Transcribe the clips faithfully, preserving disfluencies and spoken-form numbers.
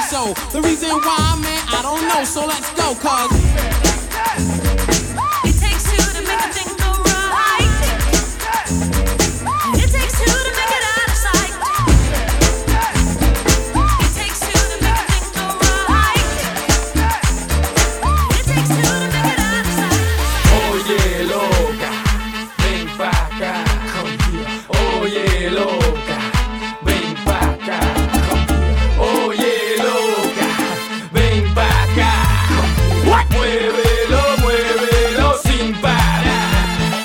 so. The reason why I'm mad, I don't know, so let's go, cause it takes two to make a thing go right. It takes two to make it out of sight. It takes two to make a thing go right. It takes two to make it out of sight. Oye, loca, ven pa' acá. Oye, loca, ven pa' acá. Oye, loca, ven pa' acá. Muévelo, muévelo sin parar.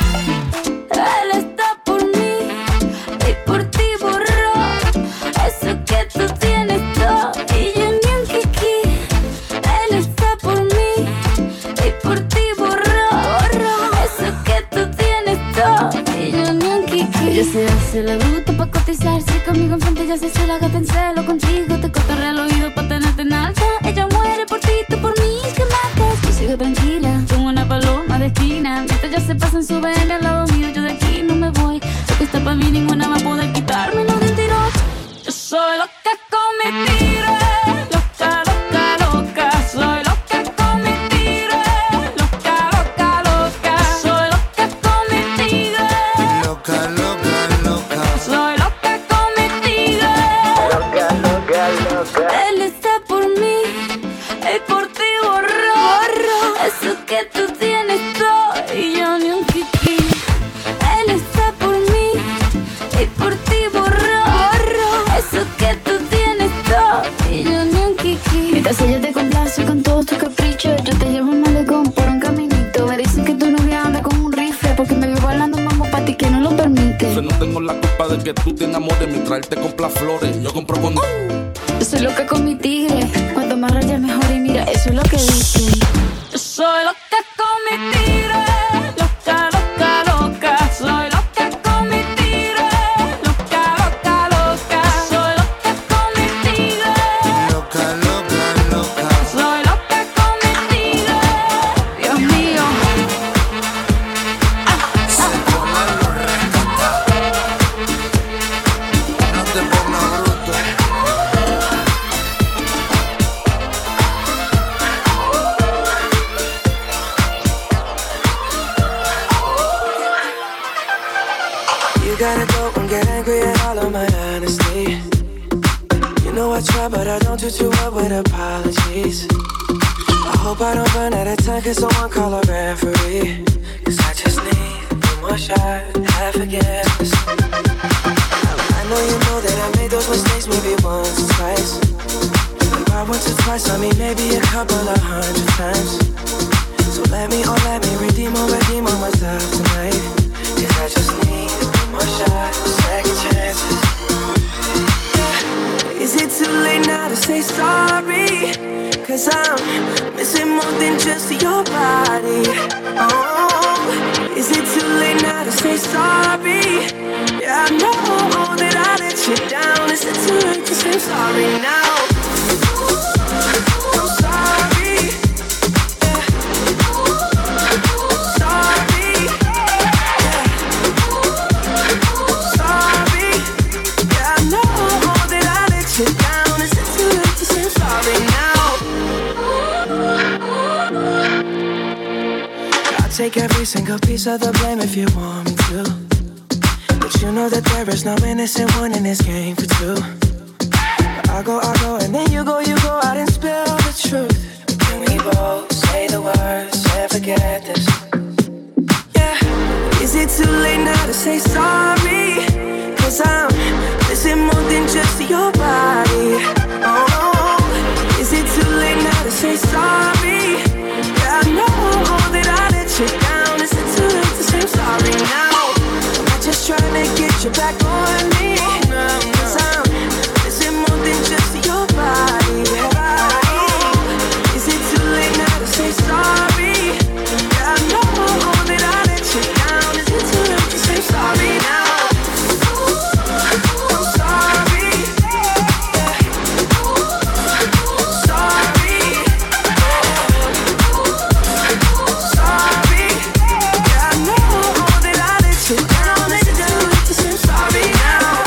Él está por mí y por ti borró eso que tú tienes todo y yo ni un kiki. Él está por mí y por ti borró, borró eso que tú tienes todo y yo ni un kiki. Ella se hace la bruta pa' cotizarse conmigo enfrente, ya se hace la gata en celo contigo. Te cotorrea al oído pa' tenerte en alta. Ella muere por ti, tú por mí, que matas. Yo sigo tranquila, como una paloma de esquina. Mientras ya se pasan su ven al lado mío, yo de aquí no me voy. Lo que está pa' mí ninguna va a poder quitarme, no de un tiro. Yo soy loca con mi tiro, loca, loca, loca. Soy loca con mi tiro, loca, loca, loca. Soy loca con mi tiro, Loca, loca, loca. soy loca con mi tiro. Loca, loca, loca. Él está por mí y por ti borró, borró eso que tú tienes todo y yo ni un kiki. Él está por mí y por ti borró, borró eso que tú tienes todo y yo ni un kiki. Mientras ella te complace con todos tus caprichos, yo te llevo un malecón por un caminito. Me dicen que tu novia anda con un rifle porque me veo bailando mambo pa' ti que no lo permite. Yo no tengo la culpa de que tú te enamores. Mi traerte compra flores, yo compro con... Yo soy loca con mi tigre, cuanto más rayas mejor y mira, eso es lo que dicen. Yo soy loca con mi tigre, loca, loca, loca. Soy loca con mi tigre, loca, loca, loca. Soy loca con mi tigre, Loca, loca, loca. soy loca con mi tigre. Dios mío. Se pone lo rescatado. No te pongas bruto. You gotta go and get angry at all of my honesty. You know I try, but I don't do too well with apologies. I hope I don't run out of time, cause someone call a referee. Cause I just need one more shot, have forgiveness. I know you know that I made those mistakes maybe once or twice. If I once or twice, I mean maybe a couple of hundred times. So let me, oh let me redeem or redeem on myself tonight. Cause I just need one more shot, second chances. Is it too late now to say sorry? Cause I'm missing more than just your body. Oh, is it too late now to say sorry? Yeah, I know that I let you down. Is it too late to say sorry now? I'm sorry. Yeah. Sorry. Yeah. Sorry. Yeah, I know that I let you down. Is it too late to say sorry now? I'll take every single piece of the blame if you want me to. But you know that there is no innocent one in this game for two. I'll go, I'll go, and then you go, you go out and spill the truth. Can we both say the words and forget this? Yeah, is it too late now to say sorry? Cause I'm missing more than just your body. Oh, is it too late now to say sorry? Yeah, I know that I let you down. Is it too late to say I'm sorry now? I'm not just trying to get you back on me. Cause I'm missing more than just your body. Is it too late now to say sorry? Yeah, I know that I let you down. Is it too late to say sorry now? I'm sorry. Yeah. Sorry. Sorry. Yeah, I know that I let you down. Is it too late to say sorry now?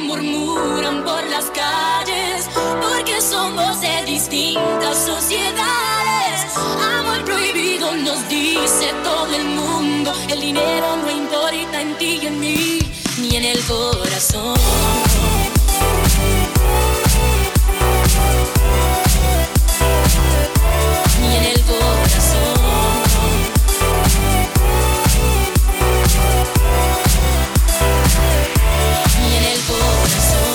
murmuran por las calles, porque somos de distintas sociedades. Amor prohibido nos dice todo el mundo. El dinero no importa en ti y en mí, ni en el corazón. Ni en el corazón. Ni en el corazón.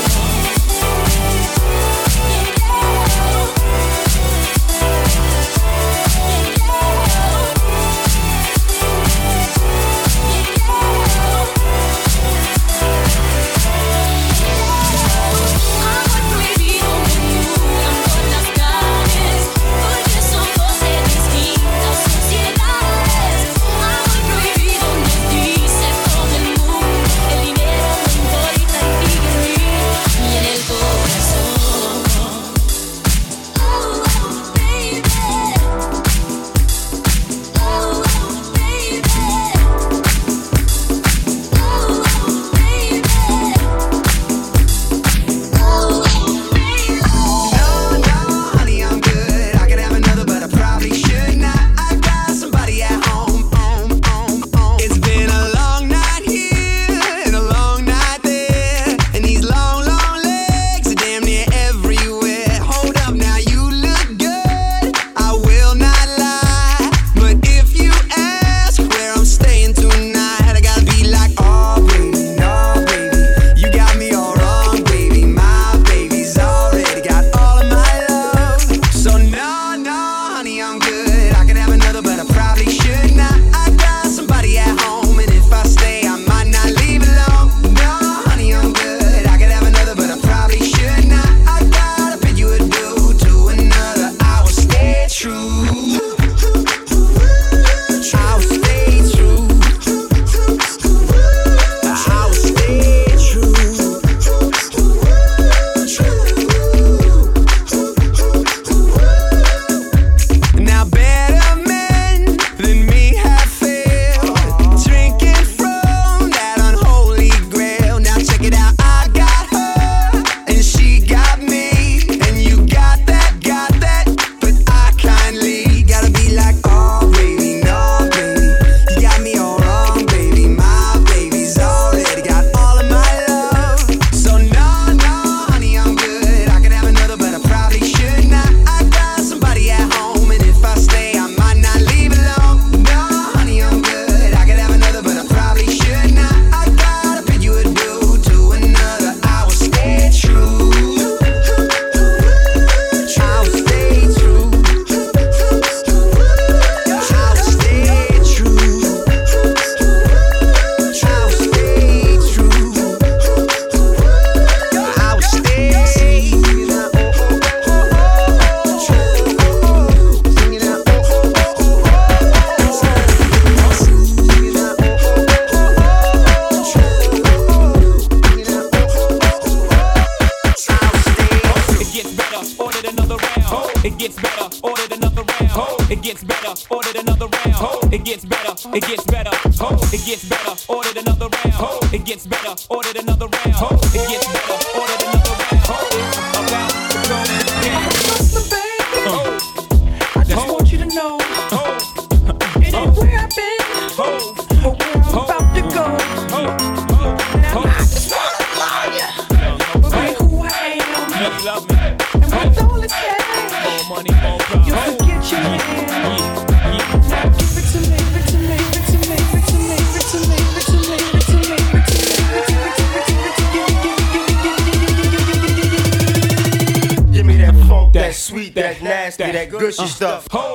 Gushy stuff. Ho.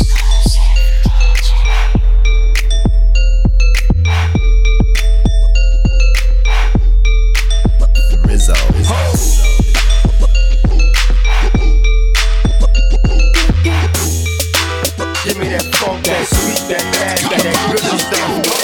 Rizzo. Ho. Give me that funk, that sweet, that nasty, that gushy stuff.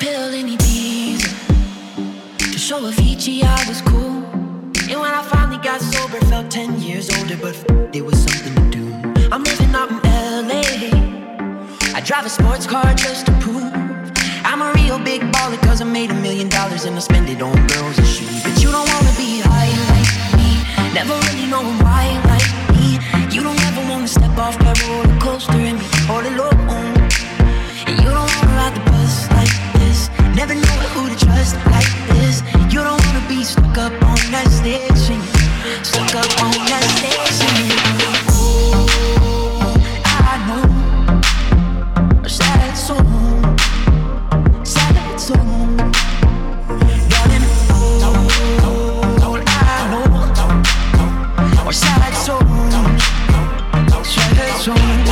pill in Ibiza to show Avicii I was cool. And when I finally got sober, felt ten years older, but f- there was something to do. I'm living out in L A. I drive a sports car just to prove I'm a real big baller, cause I made a million dollars and I spend it on girls and shoes. But you don't wanna be high like me, never really knowing why like me. You don't ever wanna step off that roller coaster and be all alone. And you don't wanna ride the bus like this, never know who to trust like this. You don't wanna be stuck up on that station, stuck up on that station. Oh, I know a sad song, sad song. Darling, oh, all I know are sad songs, sad songs.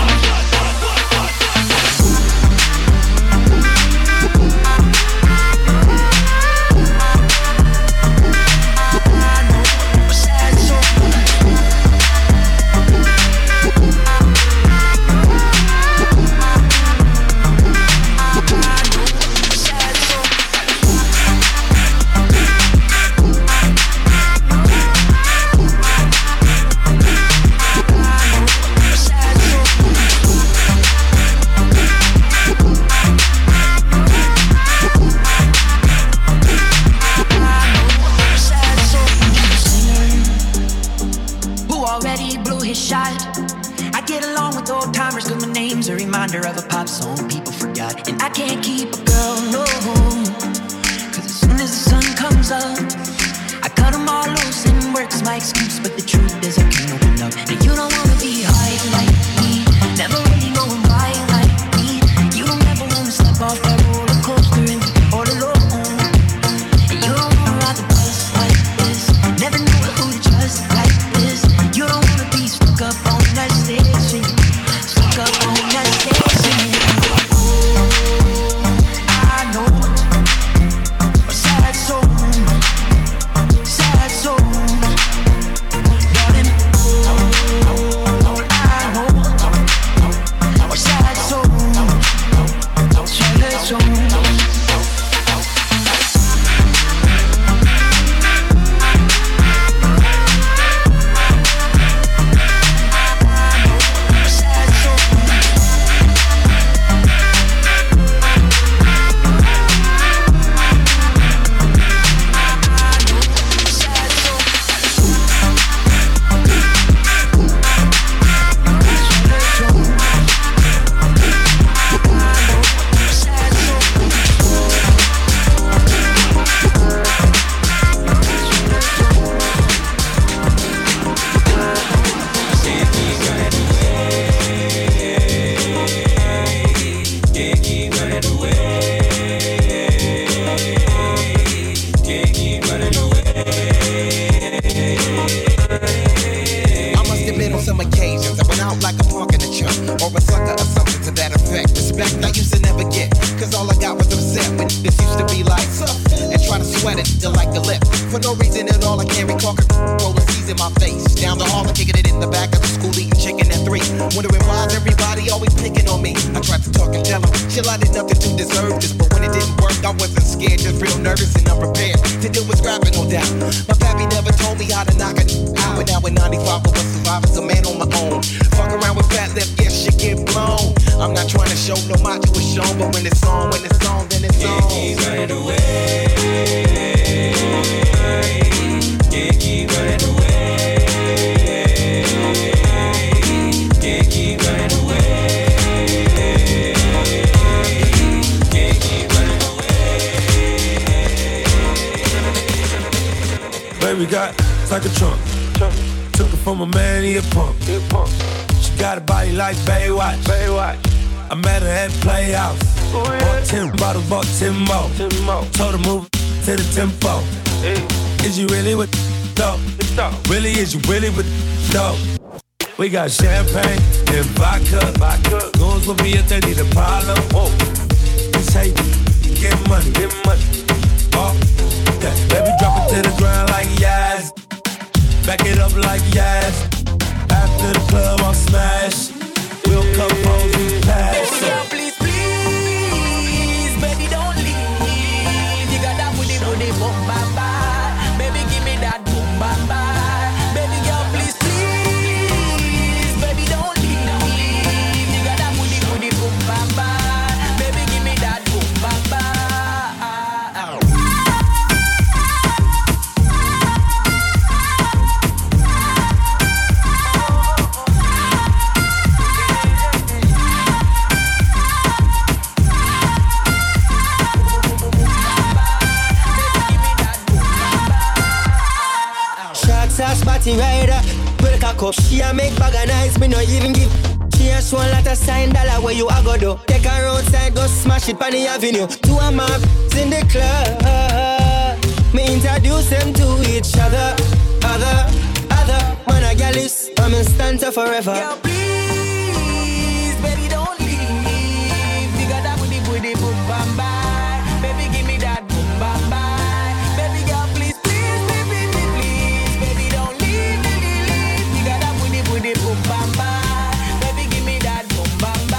Of a pop song people forgot. And I can't keep a girl, no, cause as soon as the sun comes up I cut them all loose and work's my excuse. But the truth is I can't open up. And you don't wanna be high like me, never really knowing why like me. You don't ever wanna step off that roller coaster and be all alone. And you don't wanna ride the bus like this, never know who to trust like this. You don't wanna be stuck up on that station, stuck up on that station. Baby got like a trunk. Took it from a man, he a punk. She got a body like Baywatch. Baywatch. I met her at Playhouse. Oh, yeah. Bought ten bottles, bought ten more. ten more. Told her move to the tempo. Hey. Is you really with the dope? Really, is you really with the dope? We got champagne and vodka. Vodka. Goons will be if they need a problem. Whoa. Just hate, get money, get money. Oh, okay. Baby, drop it to the ground like yes. Back it up like yes. After the club, I'll smash. We'll come home and pass. Baby, girl, please, please, baby, don't leave. party rider. Well, cock up, she a make bag of nice, me no even give. She a show a lot of sign dollar where you a go do. Take her outside, go smash it on the avenue. Two of my in the club. Me introduce them to each other. Other, other, man a gal is, I'm in stanza forever. Girl, please, baby, don't leave. Figure that with the booty, boom, bam, bye. Baby, give me that boom, bam, bye. Baby, girl, please, please, baby, please, please. Baby, don't leave, leave, leave, leave. Figure that with the booty, boom, bam, bye. Baby, give me that boom, bam, bye.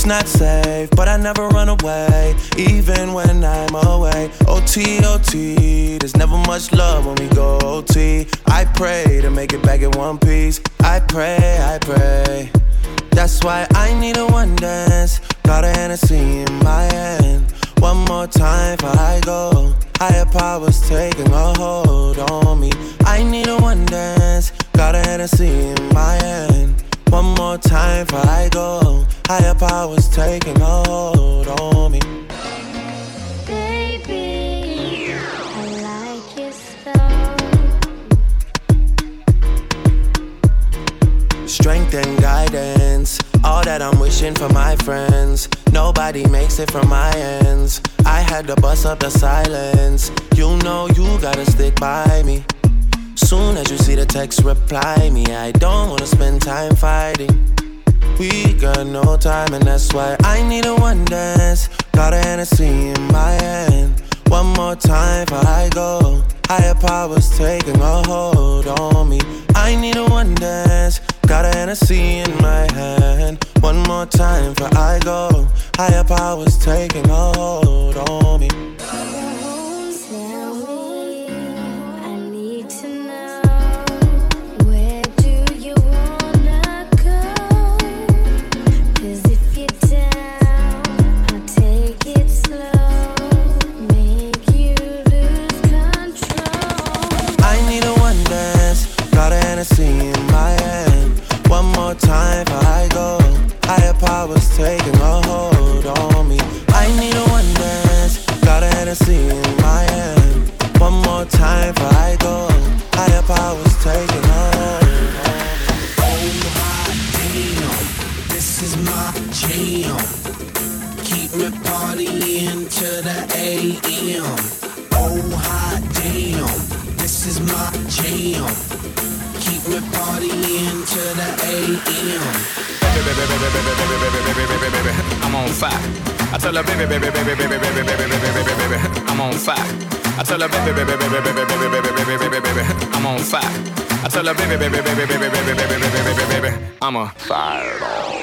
it's not safe, but I never run away, even when I'm away. O T, O T, there's never much love when we go O T. I pray to make it back in one piece. I pray, I pray. That's why I need a one dance. Got a Hennessy in my hand. One more time before I go. Higher powers taking a hold on me. I need a one dance. Got a Hennessy in my hand. One more time before I go. Higher powers taking a hold on me. Baby, I like it so. Strength and guidance, all that I'm wishing for my friends. Nobody makes it from my ends. I had to bust up the silence. You know you gotta stick by me. Soon as you see the text, reply me. I don't wanna spend time fighting. We got no time and that's why I need a one dance. Got a Hennessy in my hand. One more time before I go. Higher powers taking a hold on me. I need a one dance. Got a Hennessy in my hand. One more time before I go. Higher powers taking a hold on me. In my hand. One more time before I go. Higher powers taking a hold on me. I need a one dance. Got a Hennessy in my hand. One more time before I go. Higher powers taking a hold on me. Oh my damn, this is my jam. Keep me partying to the A M. Oh hot damn, this is my jam. Keep me partying to the A M. Baby, baby, baby, baby, baby, baby, baby, baby, baby, I'm on fire. I tell her, baby, baby, baby, baby, baby, baby, baby, baby, baby, I'm on fire. I tell her, baby, baby, baby, baby, baby, baby, baby, baby, baby, I'm on fire. I tell her, baby, baby, baby, baby, baby, baby, baby, baby, baby, I'm a fireball.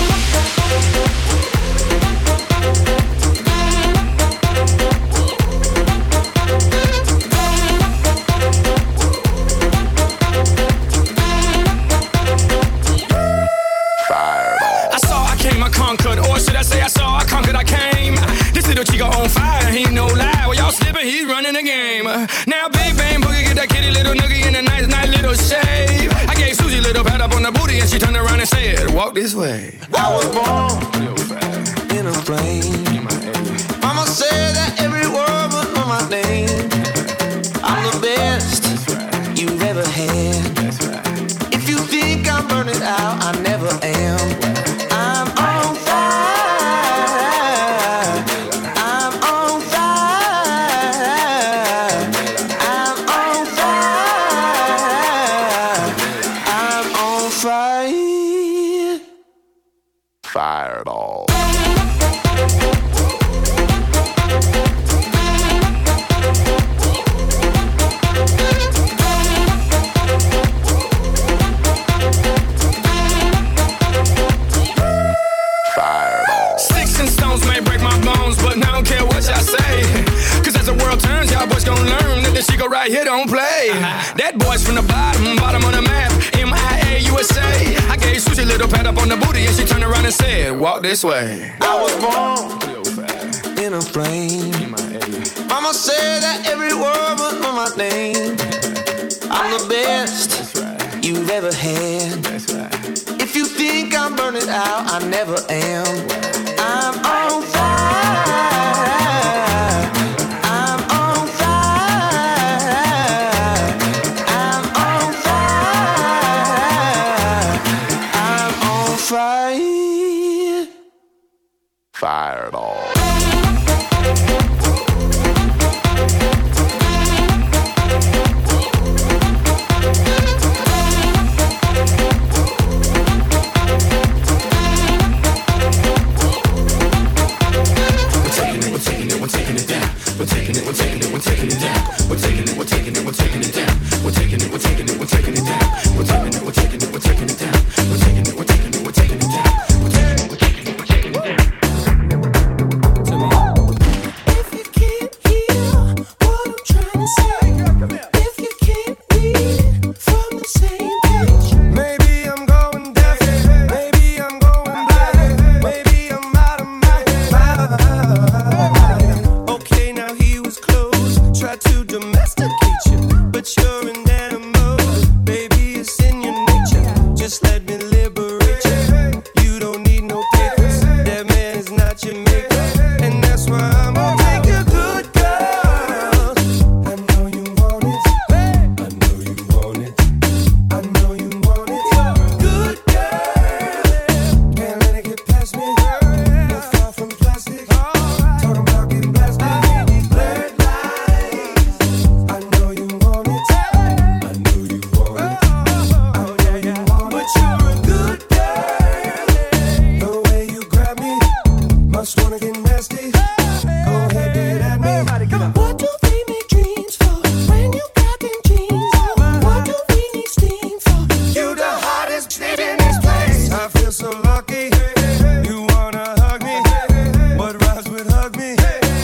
Conquered, or should I say I saw, I conquered, I came. This little chico on fire, he no lie. Well, y'all slipping, he's running the game. Now Big Bang Boogie get that kitty little noogie in a nice, nice little shave. I gave Susie a little pat up on the booty and she turned around and said, walk this way. I was born in a plane. Mama said that every word would know my name. I'm the best you've ever had. If you think I'm burning out, I never am. I'm on fire. I'm on fire. I'm on fire. I'm on fire. Fireball. Chico right here don't play. Uh-huh. That boy's from the bottom, bottom of the map. M I A U S A. I gave Susie a little pat up on the booty and she turned around and said, walk this way. I was born in a plane. Mama said that every word would know my name. I'm the best right. you've ever had. Right. If you think I'm burning out, I never am. I'm on fire. Fire. Fireball. We're taking it, we're taking it, we're taking it down. We're taking it, we're taking it, we're taking it down. Just wanna get nasty. Go ahead, get at me. What do we need dreams for when you got them jeans on? What do we need steam for? You the hottest shit in this place. I feel so lucky. You wanna hug me? What rhymes with hug me?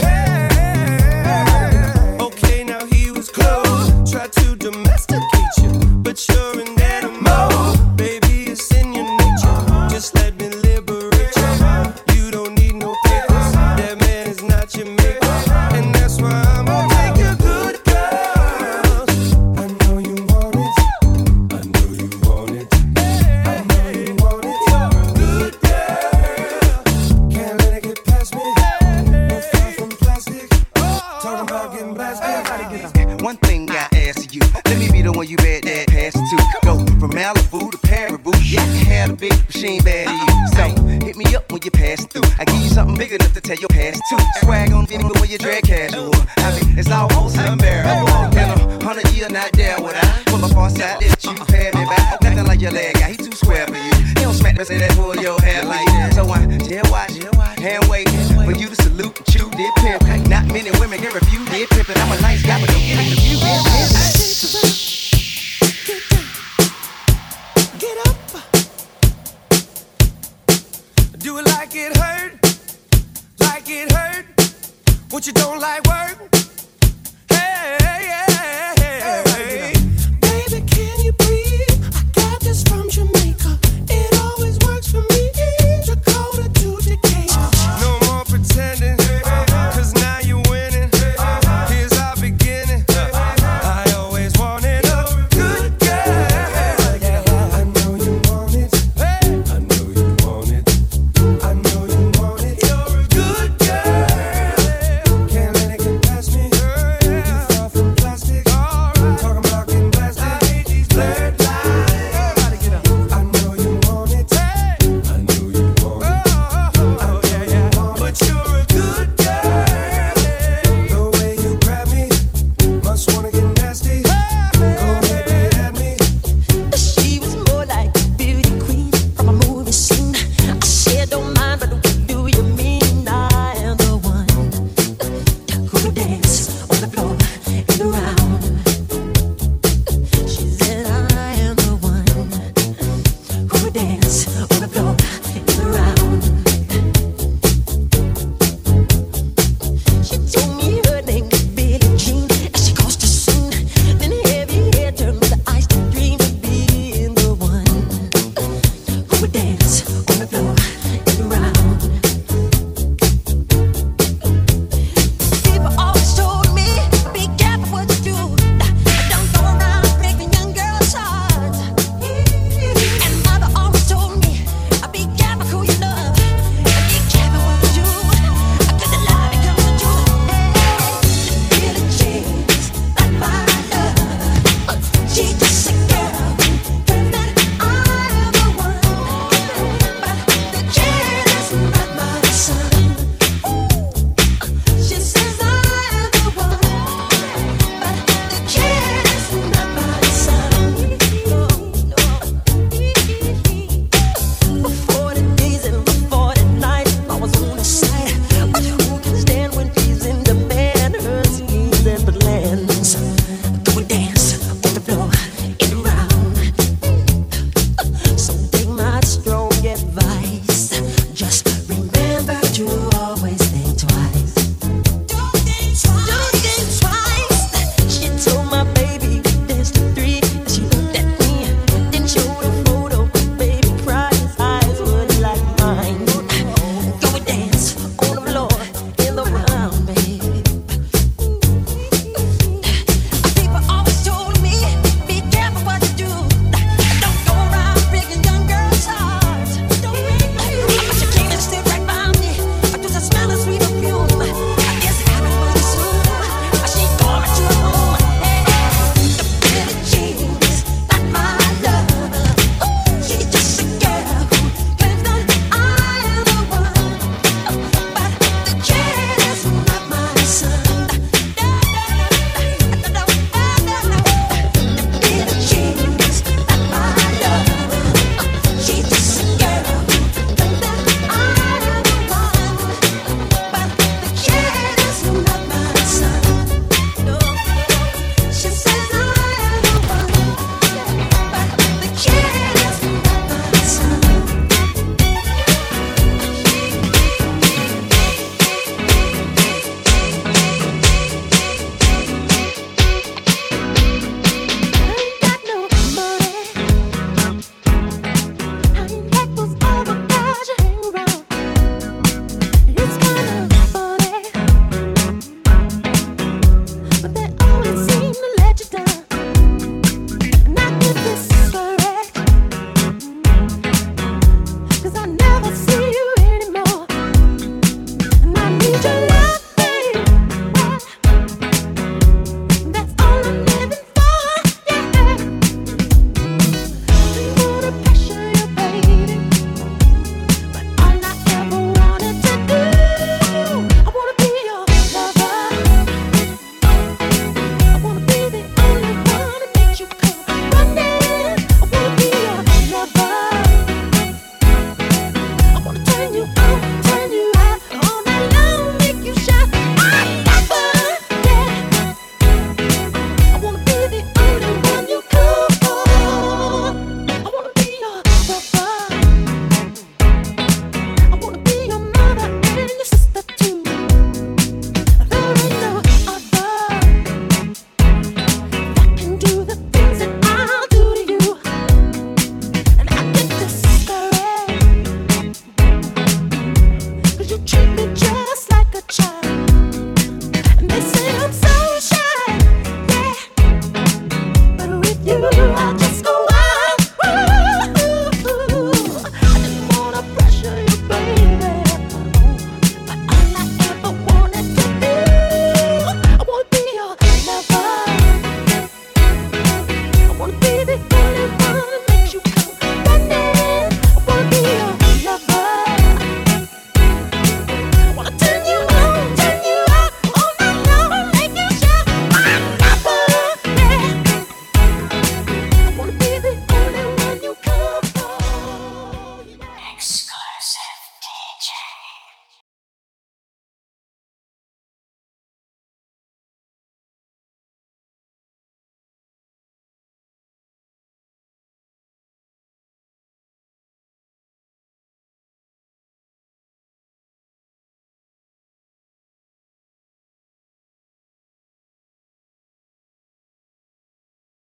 Okay, now he was close. Tried to domesticate you, but you're an animal. Baby, it's in your nature. Just let me liberate you. You don't need no papers. That man is not your maker. And that's why I'm gonna take you good girls. I know you want it. I know you want it. I know you want it. Good girl. Can't let it get past me. No far from plastic. Talking about getting blasted. One thing I ask you, let me be the one you bet that pass it to. Go from Malibu to Paribu. Yeah, I can have a big machine bad to you. So hit me up when you pass through. I give you something big enough to tell your past to. Swag on me when you drag casual. I mean, it's almost unbearable. In a hundred year, not there would I pull up on side that you pay me back. Nothing like your leg guy, he too square for you. He don't smack me, say that pull your hair like that. So I jail watch, hand waiting for you to salute and chew did pimp. Not many women can refuse did pimp, and I'm a nice guy, but don't get it confused. Did pimp. Get up. Do it like it hurt, like it hurt. What you don't like work?